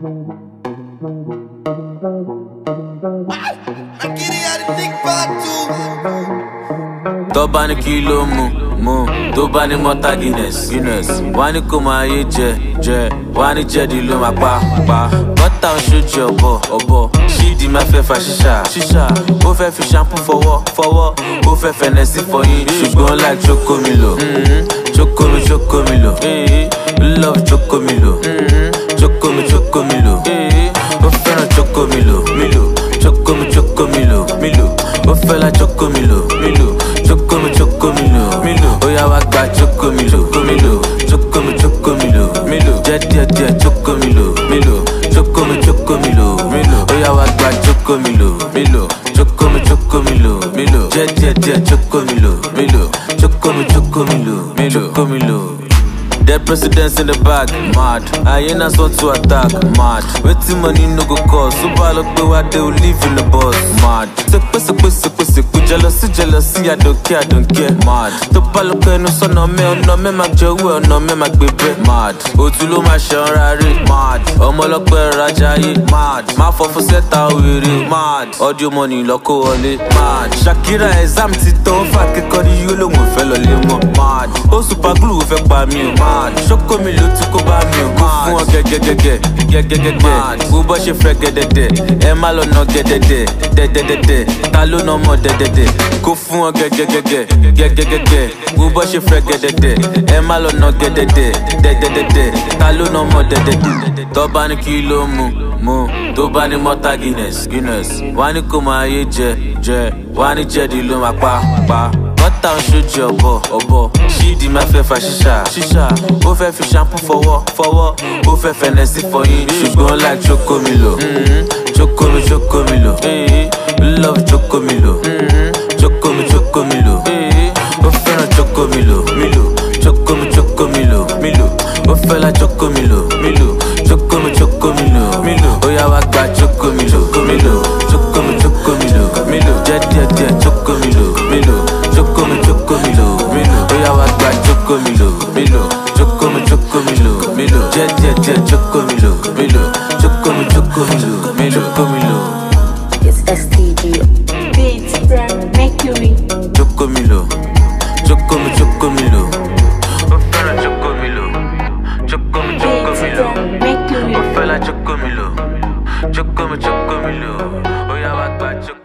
Tó bá ní kí ló mú, tó bá ní mọ́tà Guinness. Wá ní kó máa yé jẹ, wá ní jẹ̀dí ló máa pa. Bọ́tà ń ṣojú ọ̀bọ, ṣídìí máa fẹ́ fa ṣíṣà. Ó fẹ́ fi shampoo fọwọ́, ó fẹ́ fẹ̀nẹ́sì fọyín. Ṣùgbọ́n like Chocomilo, Chocomilo, love Chocomilo, Chocomilo. Ó fẹ́ràn Chocomilo, Chocomilo. Ó fẹ́ la Chocomilo, Chocomilo. Ó yá wá gba Chocomilo, díẹ̀ Chocomilo, Chocomilo. Ó yá wá gba Chocomilo, Chocomilo. Díẹ̀ Chocomilo. The president's in the bag, mad. Hyenas want to attack, mad. Waiting money no go cost. Super look the way they will live in the bus, mad. Jealousy, I don't care, mad. To look no son no me mak jowe, no me mak bebe, mad. Otulo ma shanrare, mad. Omolokwe rajaye, mad. Ma fofo seta wiri, mad. Audio money loko wole, mad. Shakira exam ti to fa kekori yolo mo fe lo le mo, mad. O super glue fe pa mi, mad. Chocomilo ti ko ba mi, mad. Fun gege, mad. Bubo se fe gedede, e ma lo no gedede, de. Ta lo no mo de. Go fún ọ gẹ́gẹ́gẹ́ Gbogbo ṣe fẹ́ gẹ́dẹ́dẹ́ Ẹ má lọ nà gẹ́dẹ́dẹ́ Dẹ́dẹ́dẹ́dẹ́ Ta ló nà mọ́ dẹ́dẹ́dẹ́ Tó bá ní kí ló mú Tó bá ní mọ́tà Guinness Wá ní kó máa yé jẹ Wá ní jẹ̀dí ló máa pa Bọ́tà ń ṣojú ọ̀bọ Ṣídìí máa fẹ́ fa ṣíṣà Ó fẹ́ fi shampoo fọwọ́ Ó fẹ́ fẹ̀nẹ́sì fọyín Ṣùgbọ́n like Chocomilo Chocomilo love Chocomilo Chocomilo. Ó fẹ́ràn Chocomilo, Chocomilo. Ó fẹ́ la Chocomilo, Chocomilo. Ó yá wá gba Chocomilo, Chocomilo. Díẹ̀ Chocomilo, Chocomilo. Ó yá wá gba Chocomilo, Chocomilo. Díẹ̀ Chocomilo. It's STG. Beats from Mercury. Chocomilo. Ó fẹ́ràn Chocomilo, Chocomilo. Mercury. Ó fẹ́ la Chocomilo, Chocomilo. Ó yá wá gba Chocomilo.